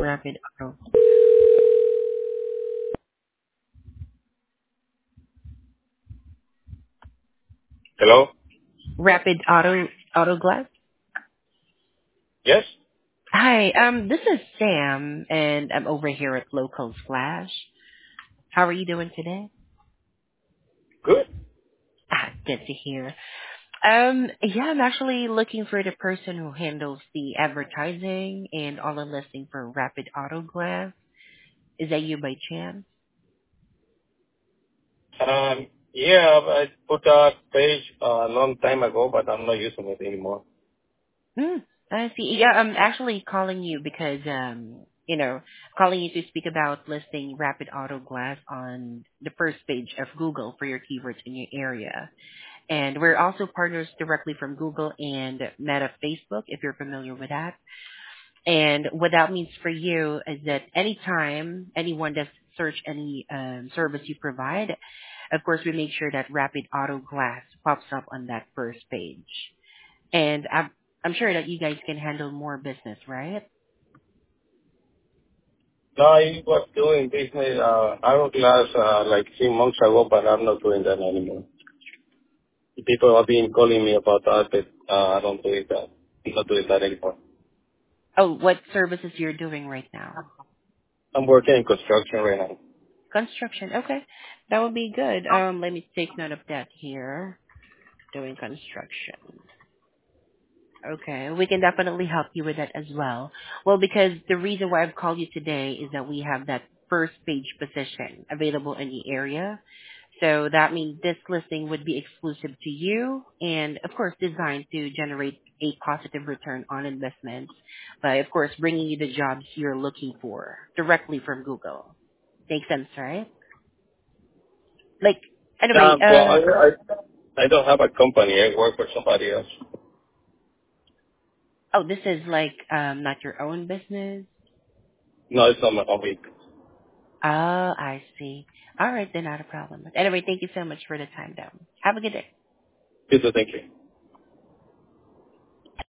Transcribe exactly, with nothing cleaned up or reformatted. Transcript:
Rapid Auto. Hello? Rapid Auto Auto Glass. Yes? Hi, um, this is Sam, and I'm over here at Local Flash. How are you doing today? Good. Ah, good to hear. Um, yeah, I'm actually looking for the person who handles the advertising and all the listing for Rapid Auto Glass. Is that you by chance? Um, yeah, I put that page uh, a long time ago, but I'm not using it anymore. Hmm, I see. Yeah, I'm actually calling you because, um, you know, calling you to speak about listing Rapid Auto Glass on the first page of Google for your keywords in your area. And we're also partners directly from Google and Meta Facebook, if you're familiar with that. And what that means for you is that anytime anyone does search any um, service you provide, of course, we make sure that Rapid Auto Glass pops up on that first page. And I'm, I'm sure that you guys can handle more business, right? No, I was doing business uh, hourglass uh, like three months ago, but I'm not doing that anymore. People have been calling me about that, but uh, I don't do it that. I'm not doing that anymore. Oh, what services you're doing right now? I'm working in construction right now. Construction. Okay. That would be good. Um, let me take note of that here. Doing construction. Okay, we can definitely help you with that as well. Well, because the reason why I've called you today is that we have that first page position available in the area. So that means this listing would be exclusive to you and, of course, designed to generate a positive return on investments by, of course, bringing you the jobs you're looking for directly from Google. Makes sense, right? Like, anyway, Um, well, I, uh, I, I don't have a company. I work for somebody else. oh, this is like um, not your own business. No, it's not my hobby. Oh, I see. All right, then not a problem. Anyway, thank you so much for the time, though. Have a good day. Please, thank you.